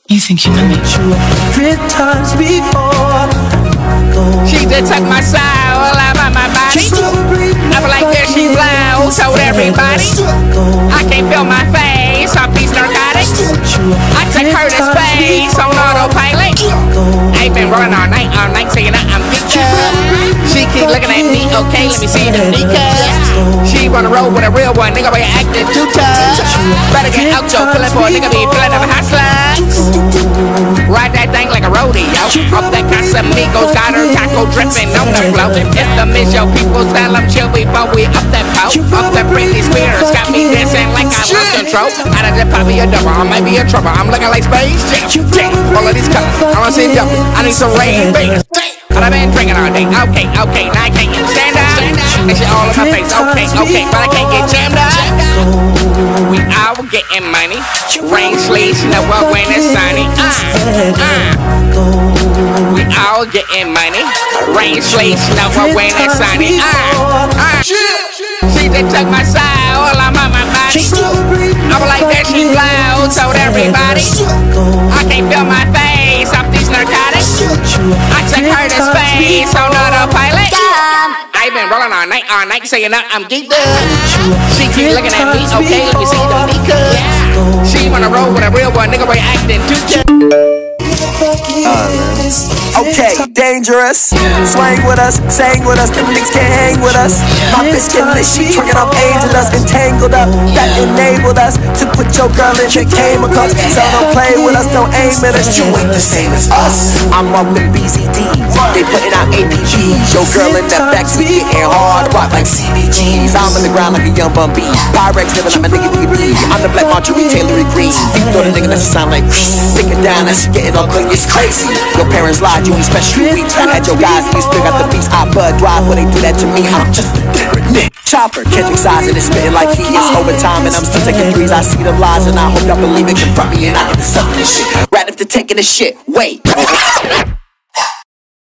You think you know me? 100 times before. She just took my soul out of my body. I'm like, there she blows, told everybody. I can't feel my face off these narcotics. I took her to space on autopilot. I've been running all night, saying that I'm Nika. She keep looking at me, okay, let me see the Nika. She run the road with a real one, nigga, but you acting too tough. Better get out your feeling for a nigga, be feeling of a hustler. Ride that thing like a rodeo. Off that Casamigos, got her taco dripping on the floor. It's the miss, yo, people tell them chill before we up that boat. Up that Britney Spears, got me dancing like I lost control. I done just pop me a double, I might be in trouble. I'm looking like Space Jam. All of these colors, I wanna see double. I need some rain, baby. But I've been drinking all day. Okay, now I can't get stand up. That shit all in my face. Okay, but I can't get jammed up. We all getting money. Rain, sleet, snow, when it's sunny. We all getting money. Rain, sleet, snow, when it's sunny. She just took my soul all on my body. I'm like that she blows, told everybody. I can't feel my face off these narcotics. I took her to space on autopilot. I've been rolling all night, saying that I'm geeked up. She keep looking at me, okay, let me see the Nika. She wanna roll with a real one, nigga, boy acting too tough. Okay, dangerous. Swang with us, sang with us, them niggas can't hang with us. My bitch getting this shit, tricking up angel us, entangled up. That enabled us to put your girl in the chemicals. So don't play with us, don't aim at us. You ain't the same as us. I'm up in BCDs, they putting out APGs. Your girl in that backseat getting hard, rock like CBGs. I'm on the ground like a young bum bee. Pyrex living, I'm a nigga D. I'm the black Marjorie Taylor Green. You throw the nigga that sound like stick it down, that shit getting all clean, it's crazy. Your parents lied, you ain't special weeks. I had your guys, you still got the beats. I bud drive when they do that to me. I'm just a different Nick Chopper. Catching size and it's spitting like he is overtime. And I'm still taking threes. I see the lies and I hope y'all believe it. Confront me and I hit the suck this shit. Right after taking the shit. Wait.